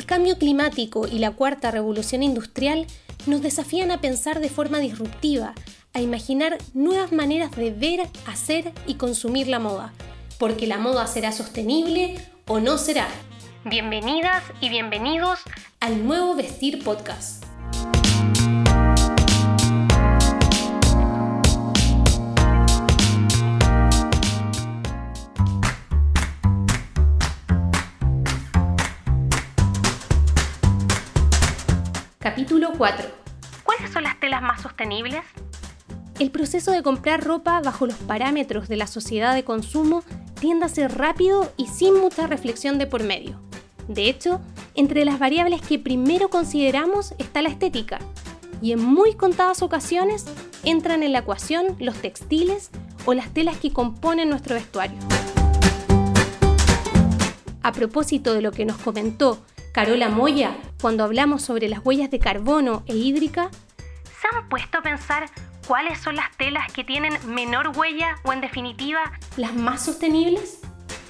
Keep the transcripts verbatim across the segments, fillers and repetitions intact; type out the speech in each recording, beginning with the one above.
cambio climático y la cuarta revolución industrial nos desafían a pensar de forma disruptiva, a imaginar nuevas maneras de ver, hacer y consumir la moda, porque la moda será sostenible o no será. Bienvenidas y bienvenidos al Nuevo Vestir Podcast. Capítulo cuatro. ¿Cuáles son las telas más sostenibles? El proceso de comprar ropa bajo los parámetros de la sociedad de consumo tiende a ser rápido y sin mucha reflexión de por medio. De hecho, entre las variables que primero consideramos está la estética, y en muy contadas ocasiones entran en la ecuación los textiles o las telas que componen nuestro vestuario. A propósito de lo que nos comentó Carola Moya cuando hablamos sobre las huellas de carbono e hídrica, ¿se han puesto a pensar cuáles son las telas que tienen menor huella o, en definitiva, las más sostenibles?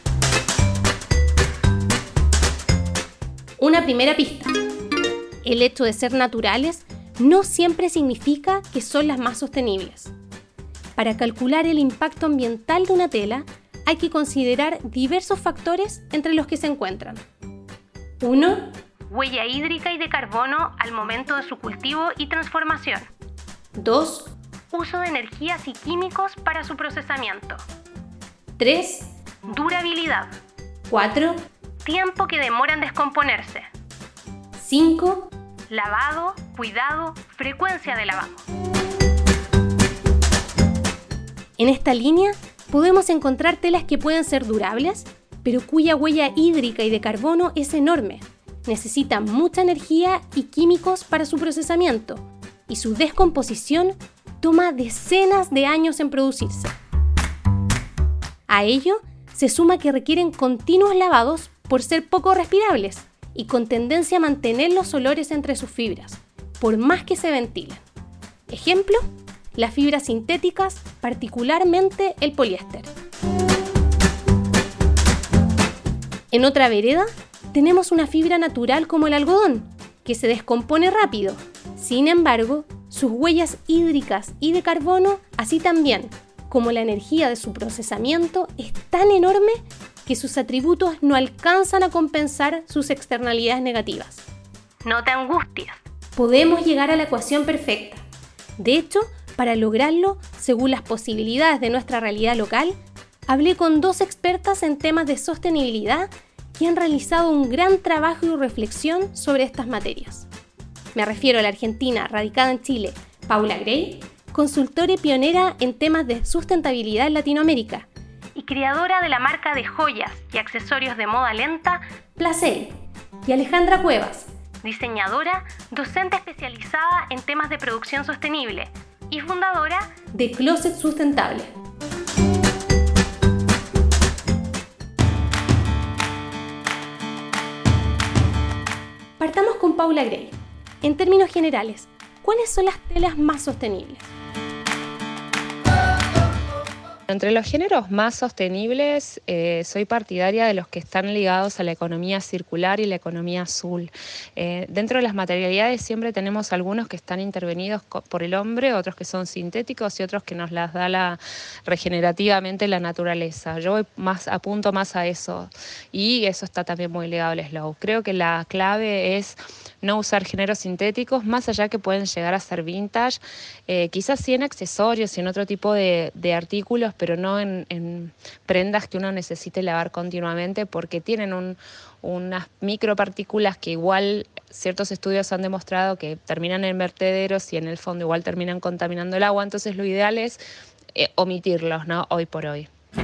Una primera pista. El hecho de ser naturales no siempre significa que son las más sostenibles. Para calcular el impacto ambiental de una tela, hay que considerar diversos factores entre los que se encuentran. uno. Huella hídrica y de carbono al momento de su cultivo y transformación. dos. Uso de energías y químicos para su procesamiento. tres. Durabilidad. cuatro. Tiempo que demora en descomponerse. cinco. Lavado, cuidado, frecuencia de lavado. En esta línea podemos encontrar telas que pueden ser durables, pero cuya huella hídrica y de carbono es enorme. Necesitan mucha energía y químicos para su procesamiento, y su descomposición toma decenas de años en producirse. A ello se suma que requieren continuos lavados por ser poco respirables y con tendencia a mantener los olores entre sus fibras, por más que se ventilen. Ejemplo, las fibras sintéticas, particularmente el poliéster. En otra vereda, tenemos una fibra natural como el algodón, que se descompone rápido. Sin embargo, sus huellas hídricas y de carbono, así también como la energía de su procesamiento, es tan enorme que sus atributos no alcanzan a compensar sus externalidades negativas. No te angusties. Podemos llegar a la ecuación perfecta. De hecho, para lograrlo, según las posibilidades de nuestra realidad local, hablé con dos expertas en temas de sostenibilidad que han realizado un gran trabajo y reflexión sobre estas materias. Me refiero a la argentina radicada en Chile, Paula Gray, consultora y pionera en temas de sustentabilidad en Latinoamérica, y creadora de la marca de joyas y accesorios de moda lenta, Placel, y Alejandra Cuevas, diseñadora, docente especializada en temas de producción sostenible y fundadora de Closet Sustentable. Partamos con Paula Gray. En términos generales, ¿cuáles son las telas más sostenibles? Entre los géneros más sostenibles, eh, soy partidaria de los que están ligados a la economía circular y la economía azul. Eh, dentro de las materialidades siempre tenemos algunos que están intervenidos co- por el hombre, otros que son sintéticos y otros que nos las da la, regenerativamente la naturaleza. Yo voy más, apunto más a eso, y eso está también muy ligado al slow. Creo que la clave es no usar géneros sintéticos, más allá que pueden llegar a ser vintage, eh, quizás sí en accesorios y en otro tipo de, de artículos, pero no en, en prendas que uno necesite lavar continuamente, porque tienen un, unas micropartículas que igual ciertos estudios han demostrado que terminan en vertederos y en el fondo igual terminan contaminando el agua. Entonces lo ideal es eh, omitirlos, ¿no? Hoy por hoy.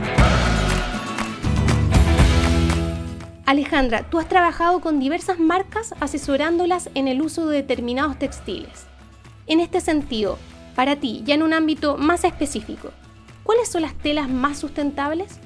Alejandra, tú has trabajado con diversas marcas asesorándolas en el uso de determinados textiles. En este sentido, para ti, ya en un ámbito más específico, ¿cuáles son las telas más sustentables?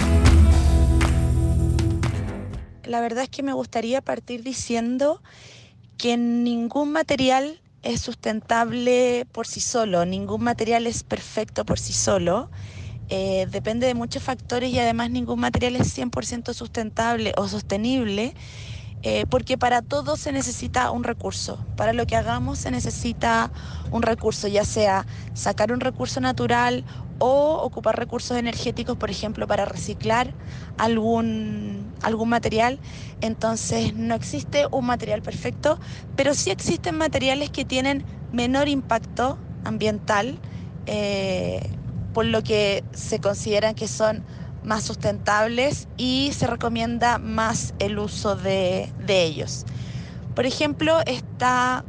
La verdad es que me gustaría partir diciendo que ningún material es sustentable por sí solo, ningún material es perfecto por sí solo. Eh, depende de muchos factores y además ningún material es cien por ciento sustentable o sostenible. eh, porque para todo se necesita un recurso. Para lo que hagamos se necesita un recurso, ya sea sacar un recurso natural o ocupar recursos energéticos, por ejemplo, para reciclar algún, algún material. Entonces no existe un material perfecto, pero sí existen materiales que tienen menor impacto ambiental, eh, por lo que se consideran que son más sustentables y se recomienda más el uso de, de ellos. Por ejemplo, está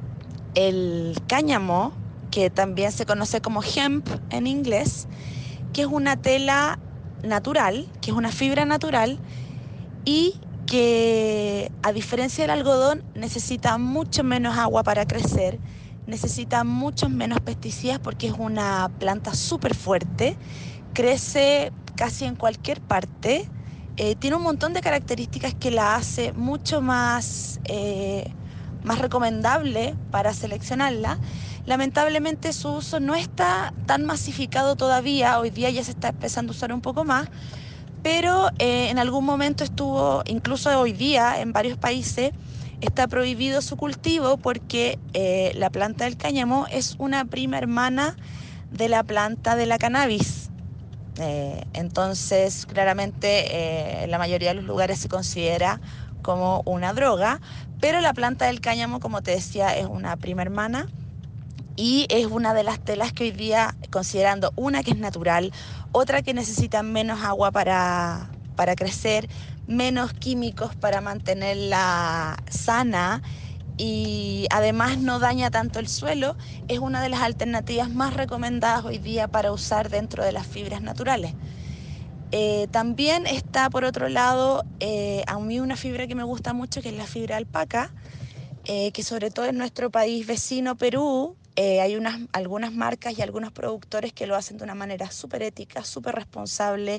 el cáñamo, que también se conoce como hemp en inglés, que es una tela natural, que es una fibra natural y que, a diferencia del algodón, necesita mucho menos agua para crecer, necesita muchos menos pesticidas porque es una planta súper fuerte, crece casi en cualquier parte, eh, tiene un montón de características que la hace mucho más, eh, más recomendable para seleccionarla. Lamentablemente su uso no está tan masificado todavía, hoy día ya se está empezando a usar un poco más, pero eh, en algún momento estuvo, incluso hoy día en varios países, está prohibido su cultivo porque eh, la planta del cáñamo es una prima hermana de la planta de la cannabis. Eh, entonces, claramente, eh, en la mayoría de los lugares se considera como una droga, pero la planta del cáñamo, como te decía, es una prima hermana y es una de las telas que hoy día, considerando una que es natural, otra que necesita menos agua para, para crecer, menos químicos para mantenerla sana y además no daña tanto el suelo, es una de las alternativas más recomendadas hoy día para usar dentro de las fibras naturales. Eh, también está, por otro lado, eh, a mí una fibra que me gusta mucho, que es la fibra alpaca, eh, que sobre todo en nuestro país vecino, Perú, eh, hay unas, algunas marcas y algunos productores que lo hacen de una manera súper ética, súper responsable.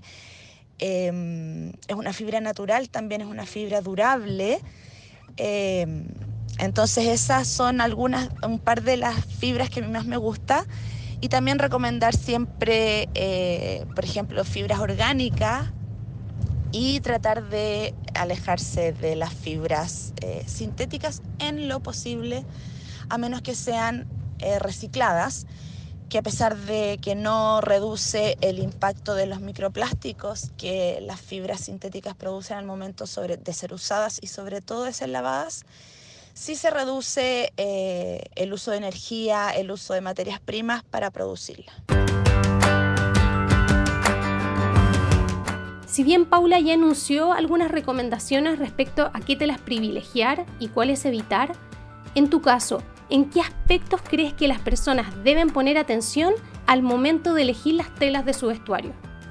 Eh, es una fibra natural, también es una fibra durable. Eh, entonces esas son algunas, un par de las fibras que a mí más me gusta. Y también recomendar siempre, eh, por ejemplo, fibras orgánicas y tratar de alejarse de las fibras eh, sintéticas en lo posible, a menos que sean eh, recicladas, que a pesar de que no reduce el impacto de los microplásticos que las fibras sintéticas producen al momento sobre, de ser usadas y sobre todo de ser lavadas, sí se reduce eh, el uso de energía, el uso de materias primas para producirla. Si bien Paula ya anunció algunas recomendaciones respecto a qué telas privilegiar y cuáles evitar, en tu caso, ¿en qué aspectos crees que las personas deben poner atención al momento de elegir las telas de su vestuario?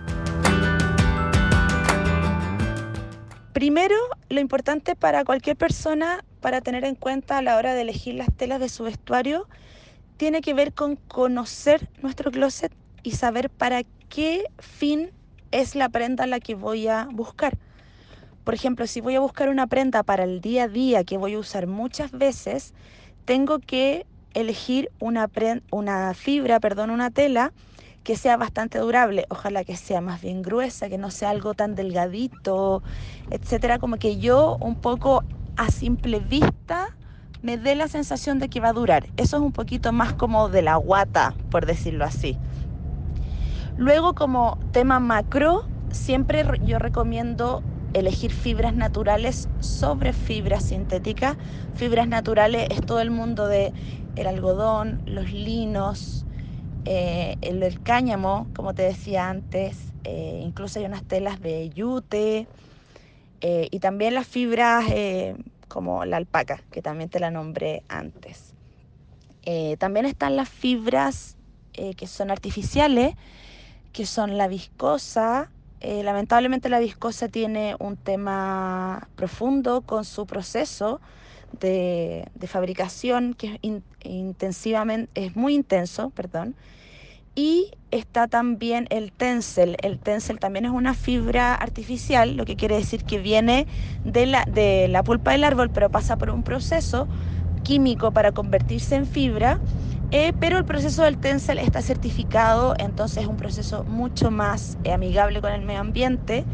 Primero, lo importante para cualquier persona para tener en cuenta a la hora de elegir las telas de su vestuario tiene que ver con conocer nuestro closet y saber para qué fin es la prenda la que voy a buscar. Por ejemplo, si voy a buscar una prenda para el día a día que voy a usar muchas veces, tengo que elegir una, pre- una fibra, perdón, una tela que sea bastante durable. Ojalá que sea más bien gruesa, que no sea algo tan delgadito, etcétera. Como que yo un poco a simple vista me dé la sensación de que va a durar. Eso es un poquito más como de la guata, por decirlo así. Luego, como tema macro, siempre yo recomiendo elegir fibras naturales sobre fibras sintéticas. Fibras naturales es todo el mundo de el algodón, los linos, eh, el, el cáñamo, como te decía antes, eh, incluso hay unas telas de yute, eh, y también las fibras eh, como la alpaca, que también te la nombré antes. Eh, también están las fibras eh, que son artificiales, que son la viscosa. Eh, lamentablemente la viscosa tiene un tema profundo con su proceso de, de fabricación, que es in, intensivamente, es muy intenso, perdón. Y está también el tencel. El tencel también es una fibra artificial, lo que quiere decir que viene de la, de la pulpa del árbol, pero pasa por un proceso químico para convertirse en fibra. Eh, pero el proceso del tencel está certificado, entonces es un proceso mucho más eh, amigable con el medio ambiente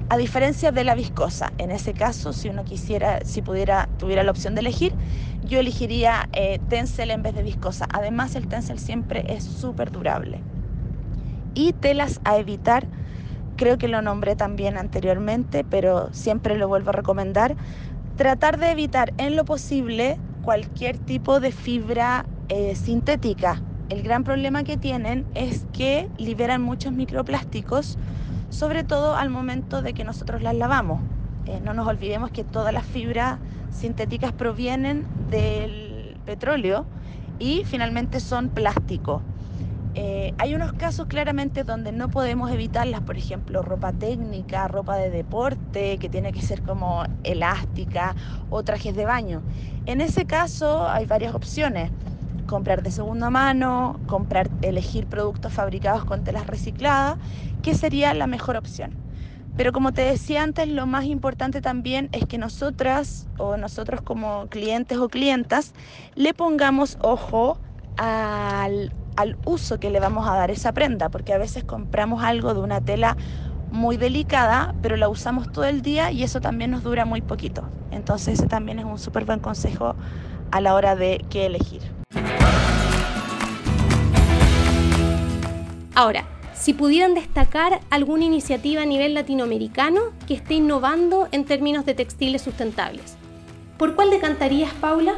a diferencia de la viscosa. En ese caso, si uno quisiera, si pudiera, tuviera la opción de elegir, yo elegiría eh, Tencel en vez de viscosa. Además, el Tencel siempre es súper durable. Y telas a evitar, creo que lo nombré también anteriormente, pero siempre lo vuelvo a recomendar. Tratar de evitar en lo posible cualquier tipo de fibra eh, sintética. El gran problema que tienen es que liberan muchos microplásticos, sobre todo al momento de que nosotros las lavamos. Eh, no nos olvidemos que todas las fibras sintéticas provienen del petróleo y finalmente son plástico. Eh, hay unos casos claramente donde no podemos evitarlas, por ejemplo, ropa técnica, ropa de deporte, que tiene que ser como elástica, o trajes de baño. En ese caso hay varias opciones: comprar de segunda mano, comprar, elegir productos fabricados con telas recicladas, que sería la mejor opción. Pero como te decía antes, lo más importante también es que nosotras o nosotros como clientes o clientas le pongamos ojo al, al uso que le vamos a dar a esa prenda, porque a veces compramos algo de una tela muy delicada, pero la usamos todo el día y eso también nos dura muy poquito. Entonces ese también es un súper buen consejo a la hora de qué elegir. Ahora, si pudieran destacar alguna iniciativa a nivel latinoamericano que esté innovando en términos de textiles sustentables, ¿por cuál decantarías, Paula?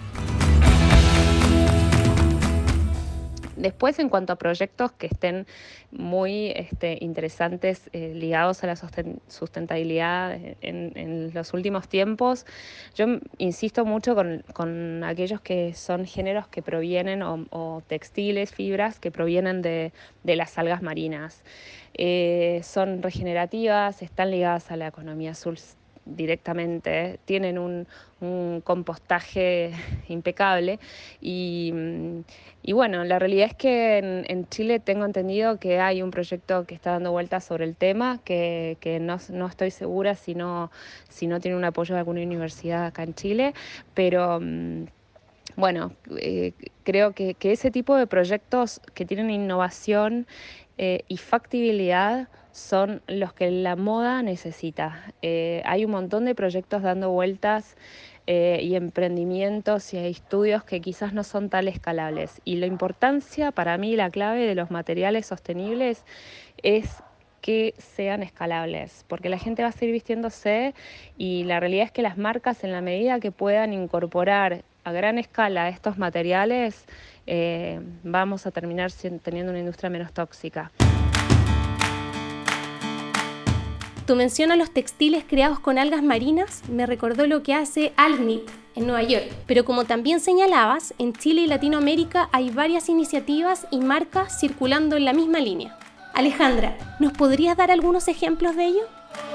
Después, en cuanto a proyectos que estén muy este, interesantes eh, ligados a la sustentabilidad en, en los últimos tiempos, yo insisto mucho con, con aquellos que son géneros que provienen o, o textiles, fibras que provienen de, de las algas marinas. Eh, son regenerativas, están ligadas a la economía azul directamente, tienen un, un compostaje impecable y, y bueno, la realidad es que en, en Chile tengo entendido que hay un proyecto que está dando vueltas sobre el tema, que, que no, no estoy segura si no, si no tiene un apoyo de alguna universidad acá en Chile, pero bueno, eh, creo que, que ese tipo de proyectos que tienen innovación eh, y factibilidad son los que la moda necesita. Eh, hay un montón de proyectos dando vueltas eh, y emprendimientos y estudios que quizás no son tan escalables. Y la importancia, para mí, la clave de los materiales sostenibles es que sean escalables, porque la gente va a seguir vistiéndose y la realidad es que las marcas, en la medida que puedan incorporar a gran escala estos materiales, eh, vamos a terminar teniendo una industria menos tóxica. Tu mención a los textiles creados con algas marinas me recordó lo que hace Algnit en Nueva York. Pero como también señalabas, en Chile y Latinoamérica hay varias iniciativas y marcas circulando en la misma línea. Alejandra, ¿nos podrías dar algunos ejemplos de ello?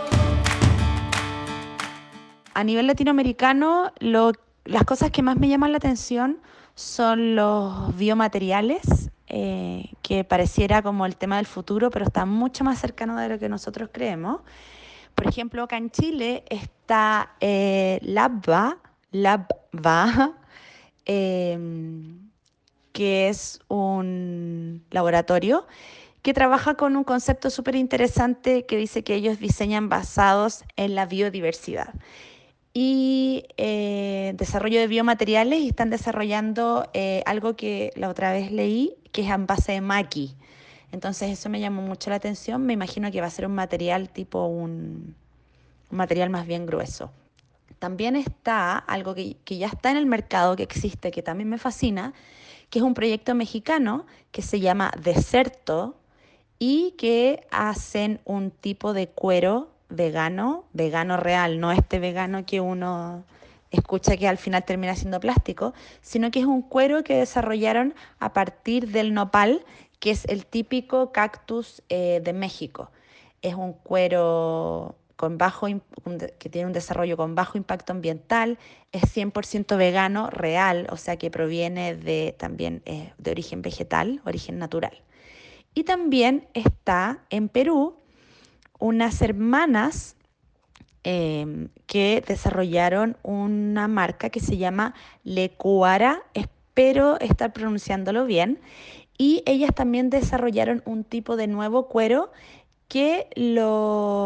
A nivel latinoamericano, lo, las cosas que más me llaman la atención son los biomateriales, eh, que pareciera como el tema del futuro, pero está mucho más cercano de lo que nosotros creemos. Por ejemplo, acá en Chile está eh, Labva, Labva eh, que es un laboratorio que trabaja con un concepto súper interesante que dice que ellos diseñan basados en la biodiversidad y eh, desarrollo de biomateriales, y están desarrollando eh, algo que la otra vez leí, que es en base de maqui. Entonces eso me llamó mucho la atención. Me imagino que va a ser un material tipo un, un material más bien grueso. También está algo que, que ya está en el mercado, que existe, que también me fascina, que es un proyecto mexicano que se llama Deserto y que hacen un tipo de cuero vegano, vegano real, no este vegano que uno escucha que al final termina siendo plástico, sino que es un cuero que desarrollaron a partir del nopal, que es el típico cactus eh, de México. Es un cuero con bajo, que tiene un desarrollo con bajo impacto ambiental, es cien por ciento vegano real, o sea que proviene de, también eh, de origen vegetal, origen natural. Y también está en Perú unas hermanas eh, que desarrollaron una marca que se llama Lecuara, espero estar pronunciándolo bien, y ellas también desarrollaron un tipo de nuevo cuero que lo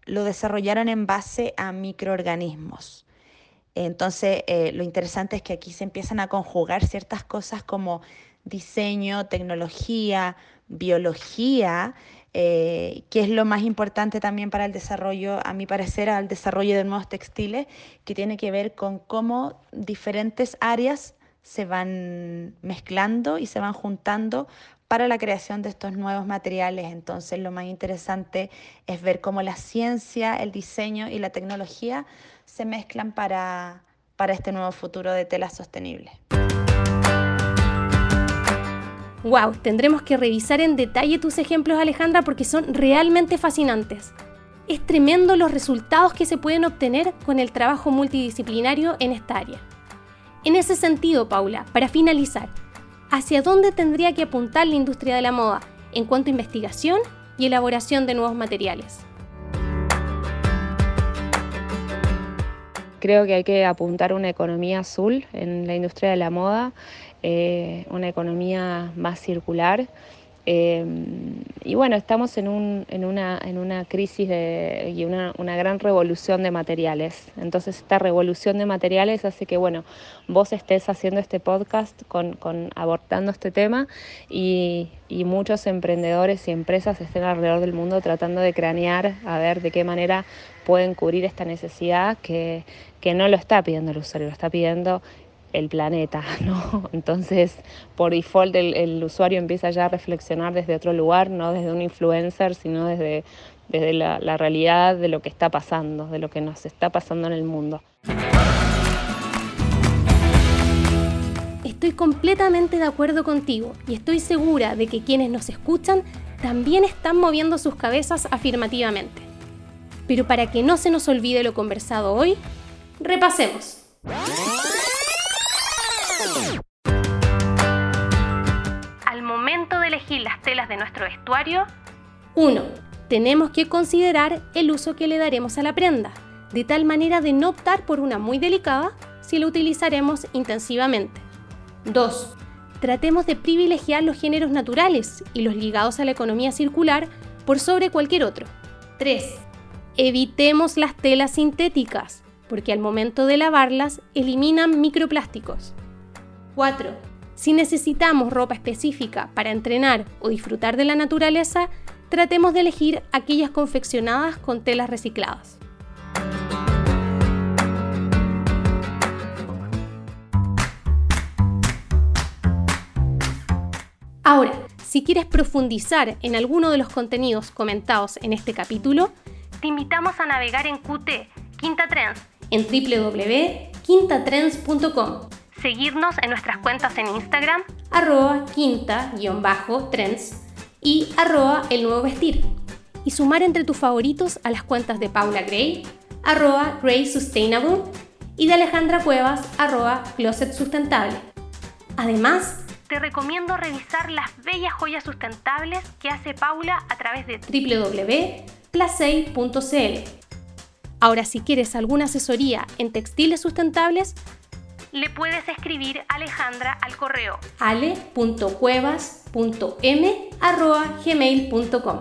lo desarrollaron en base a microorganismos. Entonces, eh, lo interesante es que aquí se empiezan a conjugar ciertas cosas como diseño, tecnología, biología, eh, que es lo más importante también para el desarrollo, a mi parecer, al desarrollo de nuevos textiles, que tiene que ver con cómo diferentes áreas se van mezclando y se van juntando para la creación de estos nuevos materiales. Entonces, lo más interesante es ver cómo la ciencia, el diseño y la tecnología se mezclan para, para este nuevo futuro de telas sostenibles. Wow, tendremos que revisar en detalle tus ejemplos, Alejandra, porque son realmente fascinantes. Es tremendo los resultados que se pueden obtener con el trabajo multidisciplinario en esta área. En ese sentido, Paula, para finalizar, ¿hacia dónde tendría que apuntar la industria de la moda en cuanto a investigación y elaboración de nuevos materiales? Creo que hay que apuntar a una economía azul en la industria de la moda, eh, una economía más circular. Eh, y bueno, estamos en, un, en, una, en una crisis de, y una, una gran revolución de materiales. Entonces esta revolución de materiales hace que bueno, vos estés haciendo este podcast con, con abordando este tema y, y muchos emprendedores y empresas estén alrededor del mundo tratando de cranear a ver de qué manera pueden cubrir esta necesidad que, que no lo está pidiendo el usuario, lo está pidiendo el planeta, ¿no? Entonces, por default, el, el usuario empieza ya a reflexionar desde otro lugar, no desde un influencer, sino desde, desde la, la realidad de lo que está pasando, de lo que nos está pasando en el mundo. Estoy completamente de acuerdo contigo y estoy segura de que quienes nos escuchan también están moviendo sus cabezas afirmativamente. Pero para que no se nos olvide lo conversado hoy, repasemos. Al momento de elegir las telas de nuestro vestuario, uno. Tenemos que considerar el uso que le daremos a la prenda, de tal manera de no optar por una muy delicada si la utilizaremos intensivamente. dos. Tratemos de privilegiar los géneros naturales y los ligados a la economía circular por sobre cualquier otro. tres. Evitemos las telas sintéticas, porque al momento de lavarlas eliminan microplásticos. cuatro. Si necesitamos ropa específica para entrenar o disfrutar de la naturaleza, tratemos de elegir aquellas confeccionadas con telas recicladas. Ahora, si quieres profundizar en alguno de los contenidos comentados en este capítulo, te invitamos a navegar en Q T, Quinta Trends, en doble u doble u doble u punto quinta trends punto com. Seguirnos en nuestras cuentas en Instagram, arroba quinta-trends y arroba el nuevo vestir. Y sumar entre tus favoritos a las cuentas de Paula Gray, arroba Gray Sustainable, y de Alejandra Cuevas, arroba Closet Sustentable. Además, te recomiendo revisar las bellas joyas sustentables que hace Paula a través de doble u doble u doble u punto placei punto c l. Ahora, si quieres alguna asesoría en textiles sustentables, le puedes escribir a Alejandra al correo ale punto cuevas punto m arroba gmail punto com.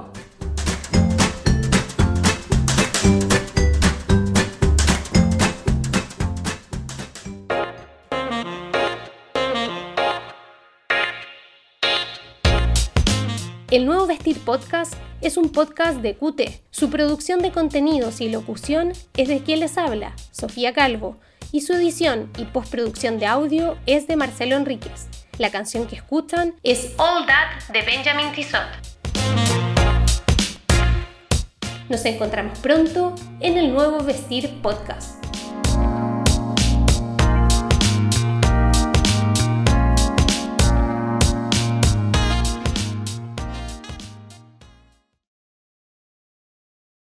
El Nuevo Vestir Podcast es un podcast de Q T. Su producción de contenidos y locución es de quien les habla, Sofía Calvo, y su edición y postproducción de audio es de Marcelo Enríquez. La canción que escuchan es All That de Benjamin Tissot. Nos encontramos pronto en el Nuevo Vestir Podcast.